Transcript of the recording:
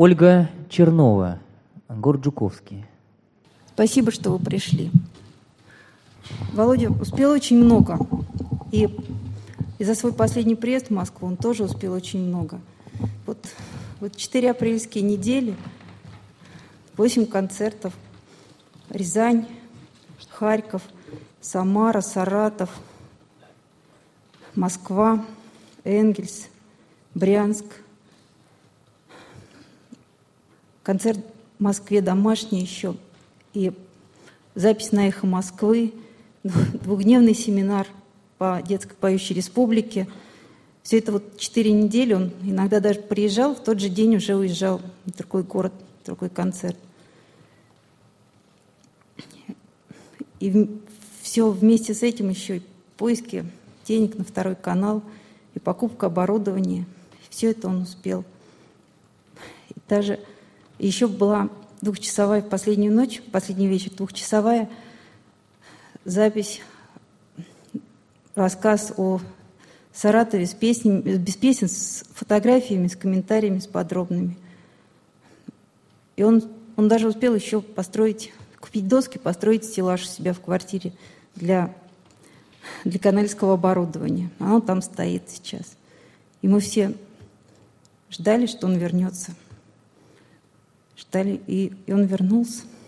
Ольга Чернова, город Жуковский. Спасибо, что вы пришли. Володя успел очень много. И за свой последний приезд в Москву он тоже успел очень много. Вот 4 апрельские недели, 8 концертов. Рязань, Харьков, Самара, Саратов, Москва, Энгельс, Брянск. Концерт в Москве домашний еще. И запись на «Эхо Москвы», 2-дневный семинар по детской поющей республике. Все это 4 недели он иногда даже приезжал, в тот же день уже уезжал в другой город, в другой концерт. И все вместе с этим еще и поиски денег на 2 канал, и покупка оборудования. Все это он успел. И даже еще была 2-часовая в последнюю ночь, последний вечер, 2-часовая запись, рассказ о Саратове без песен, с фотографиями, с комментариями, с подробными. И он даже успел еще купить доски, построить стеллаж у себя в квартире для канальского оборудования. Оно там стоит сейчас. И мы все ждали, что он вернется. Ждали, и он вернулся.